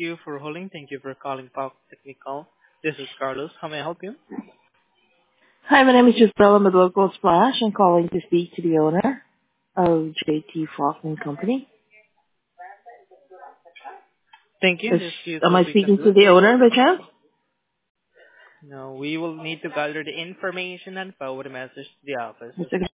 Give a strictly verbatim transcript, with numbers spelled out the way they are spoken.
you for holding. Thank you for calling Pop Technical. This is Carlos. How may I help you? Hi, my name is Giselle. I'm a local Splash. I'm calling to speak to the owner of J T Faulkner Company. Thank you. Is, Let's see am what I we can speaking do. to the owner by chance? No, we will need to gather the information and forward a message to the office. Mister